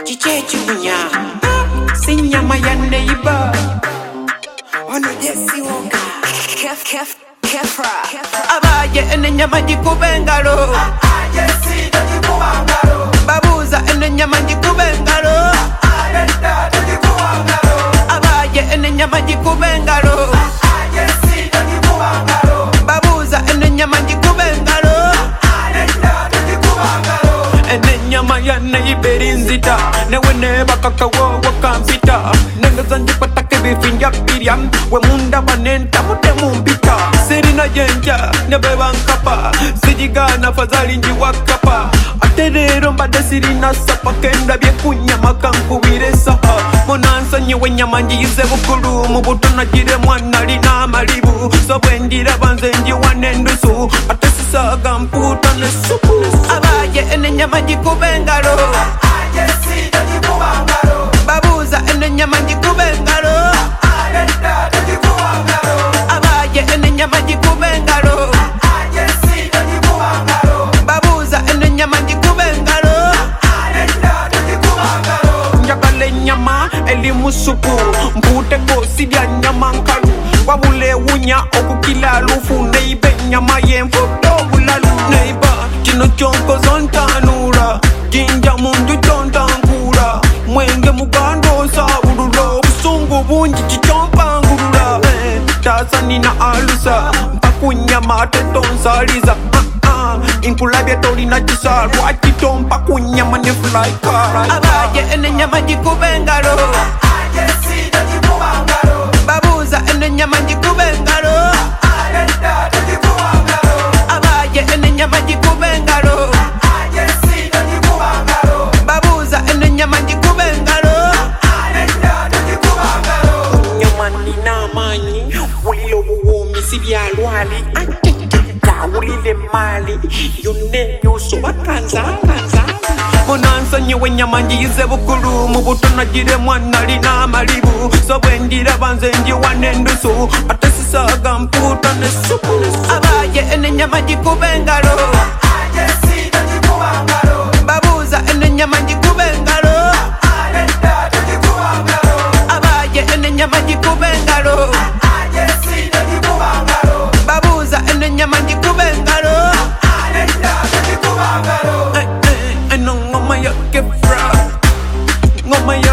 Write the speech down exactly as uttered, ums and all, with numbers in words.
Chichechunya Sinyama ya neighbor Ono Jesse Walker Kef Kef Kefra Abaye ene nyama jikubengalo Jesse jikubengalo Babuza ene nyama jikubengalo Abaye ene nyama jikubengalo Jesse jikubengalo Babuza ene nyama jikubengalo Ene nyama ya neiberi nzita Newe neba kakawo wakampita Nenga zanji patake bifinja piria We munda banenta mute mumbita Sirina jenja nebeba nkapa Sijigana fazali nji wakapa Aterero mbade sirina sapa Kenda bie kunyama kankubire saha Monansa nyewe nyama njize bukuru Mubuto na jire mwana lina malibu Sobwendira banze nji wanendusu Atesisaga mputa nesupu Abaye ene nyama jikubengalo Jesse jikubengalo Babuza ene nyama jikubengalo Abaye ene nyama jikubengalo Jesse jikubengalo Babuza ene nyama jikubengalo Njagale nyama elimu suku Mpute kosi dia nyama nkalu Wabule unya oku kila lufu Neibe nyama ye mfuto ulalu Neiba Chino chonko zontanura Jinja mundu chontankura Mwenge mugando sabururo Busungu bunji chichompa ngurura eh, Tasani na alusa Mpakunya mate tonsaliza uh, uh, Inkulabia tori na chisar Wachito mpakunya manifly car Abaye ene nyama jikubengalo Jesse jikubengalo Babuza ene nyama jikubengalo Abaye ene nyama jikubengalo Jesse jikubengalo Babuza ene nyama jikubengalo Nyama nina manyi Ulilo buwumi sibia lwali Ulile mali Yune yuso wakanza kanza Monansa nyewe nyama njize bukuru Mubuto na jire mwana lina malibu Sobwendira banze nji wanendusu Atesisaga mputa nesupu Abaye ene nyama jikubengalo Jesse jikubengalo Babuza ene nyama jikubengalo Abaye ene nyama jikubengalo Jesse jikubengalo Babuza ene nyama jikubengalo Eh eh eno ngoma ya kefra Ngoma ya